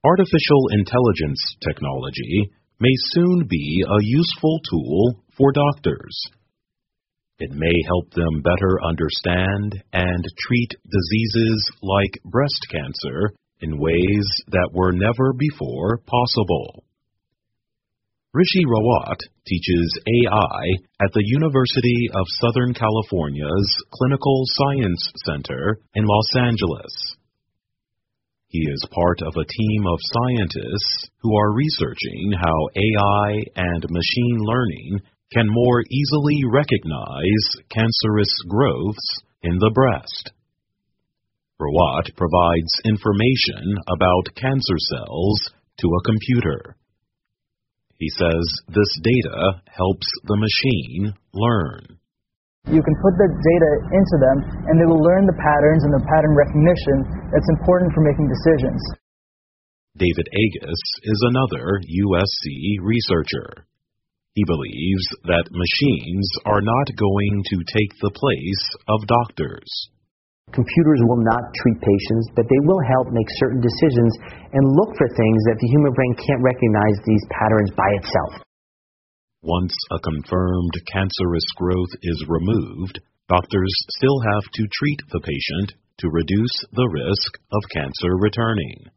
Artificial intelligence technology may soon be a useful tool for doctors. It may help them better understand and treat diseases like breast cancer in ways that were never before possible. Rishi Rawat teaches AI at the University of Southern California's Clinical Science Center in Los Angeles. He is part of a team of scientists who are researching how AI and machine learning can more easily recognize cancerous growths in the breast. Rawat provides information about cancer cells to a computer. He says this data helps the machine learn. You can put the data into them, and they will learn the patterns and the pattern recognition that's important for making decisions. David Agus is another USC researcher. He believes that machines are not going to take the place of doctors. Computers will not treat patients, but they will help make certain decisions and look for things that the human brain can't recognize these patterns by itself. Once a confirmed cancerous growth is removed, doctors still have to treat the patient to reduce the risk of cancer returning.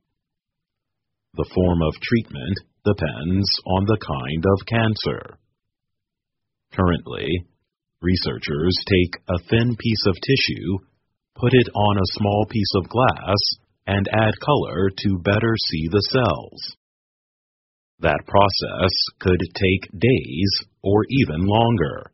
The form of treatment depends on the kind of cancer. Currently, researchers take a thin piece of tissue, put it on a small piece of glass, and add color to better see the cells. That process could take days or even longer.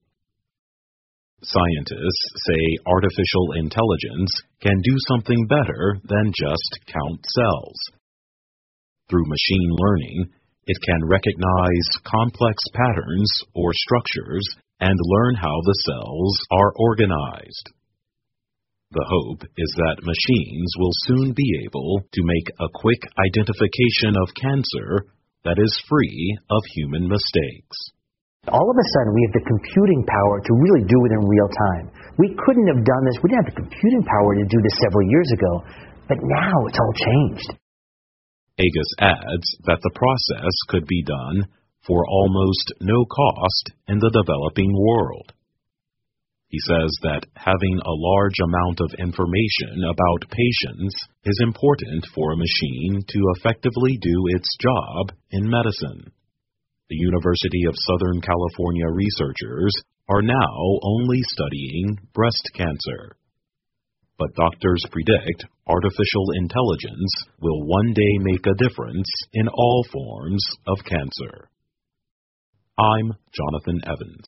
Scientists say artificial intelligence can do something better than just count cells. Through machine learning, it can recognize complex patterns or structures and learn how the cells are organized. The hope is that machines will soon be able to make a quick identification of cancer that is free of human mistakes. All of a sudden, we have the computing power to really do it in real time. We couldn't have done this. We didn't have the computing power to do this several years ago, but now it's all changed. Agus adds that the process could be done for almost no cost in the developing world. He says that having a large amount of information about patients is important for a machine to effectively do its job in medicine. The University of Southern California researchers are now only studying breast cancer. But doctors predict artificial intelligence will one day make a difference in all forms of cancer. I'm Jonathan Evans.